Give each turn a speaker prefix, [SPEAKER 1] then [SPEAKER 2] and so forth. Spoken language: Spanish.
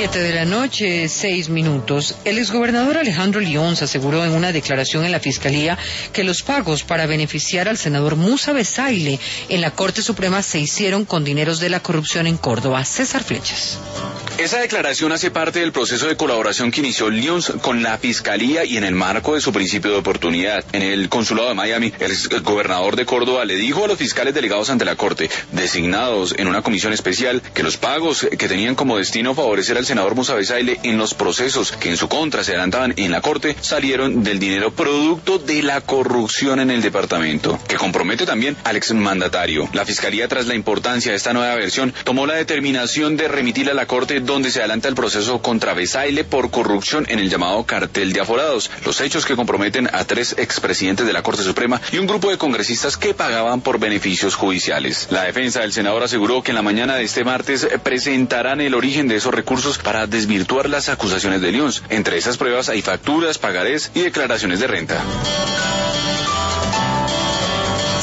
[SPEAKER 1] 7:06 p.m. El exgobernador Alejandro Lyons aseguró en una declaración en la Fiscalía que los pagos para beneficiar al senador Musa Besaile en la Corte Suprema se hicieron con dineros de la corrupción en Córdoba. César Flechas.
[SPEAKER 2] Esa declaración hace parte del proceso de colaboración que inició Lyons con la Fiscalía y en el marco de su principio de oportunidad. En el consulado de Miami, el gobernador de Córdoba le dijo a los fiscales delegados ante la Corte, designados en una comisión especial, que los pagos que tenían como destino favorecer al senador Musa Besaile en los procesos que en su contra se adelantaban en la Corte salieron del dinero producto de la corrupción en el departamento, que compromete también al exmandatario. La Fiscalía, tras la importancia de esta nueva versión, tomó la determinación de remitirla a la Corte, donde se adelanta el proceso contra Besaile por corrupción en el llamado cartel de aforados, los hechos que comprometen a 3 expresidentes de la Corte Suprema y un grupo de congresistas que pagaban por beneficios judiciales. La defensa del senador aseguró que en la mañana de este martes presentarán el origen de esos recursos para desvirtuar las acusaciones de Lyons. Entre esas pruebas hay facturas, pagarés y declaraciones de renta.